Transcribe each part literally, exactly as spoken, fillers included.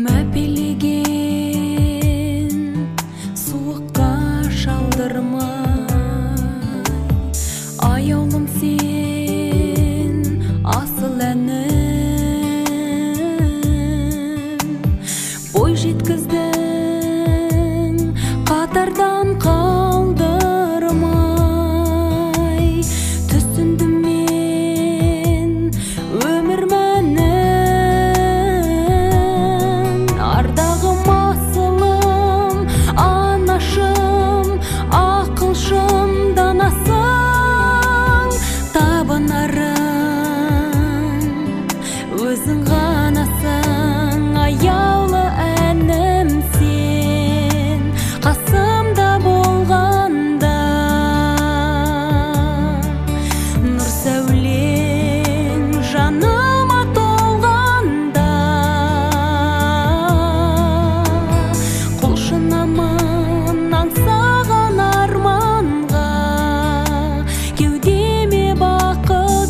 мәпелеген суыққа шалдырмай, аяулым сен асыл әнім, бой жеткіздің қатардан қалдырмай, түсіндім мен өмір мәнін. Ардағым асылым, анашым, ақылшым, данасың, табынарым өзің ғанасың, аяулы әнім сен қасымда болғанда. Нұр сәулең жаныма толғанда, құлшынамын аңсаған арманға, кеудеме бақыт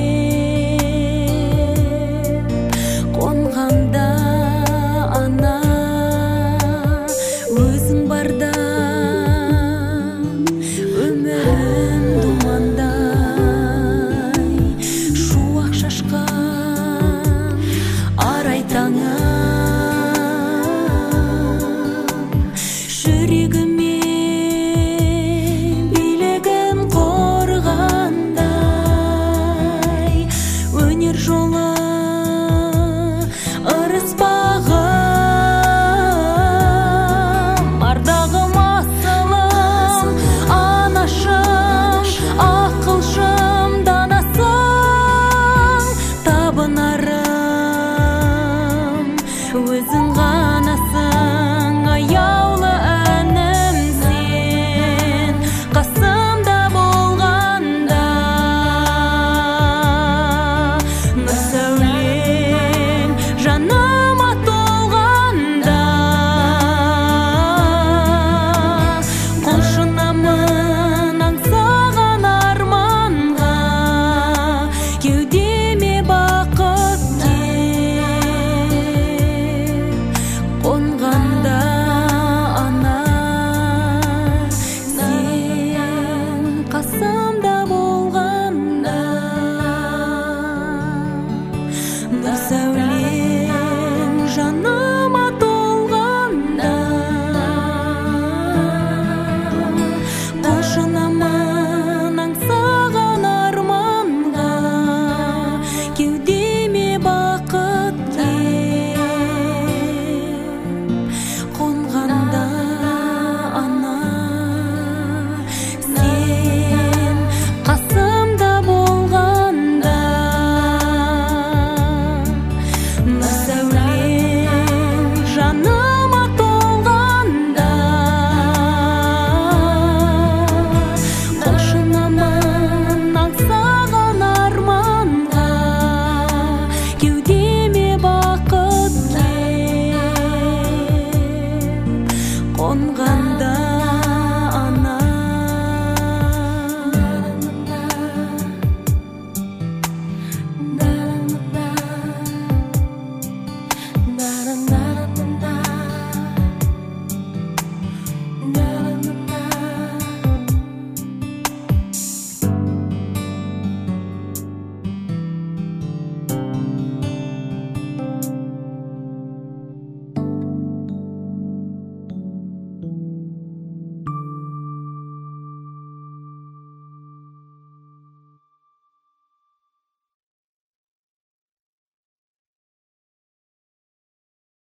кеп қонғанда. Ана, өзің барда өмірім думандай, шуақ шашқан арай таңым, жүрегіме билеген қорғандай, өнер жолы ырыспағым. Ардағым асылым, анашым, ақылшым, данасың, табынарым өзің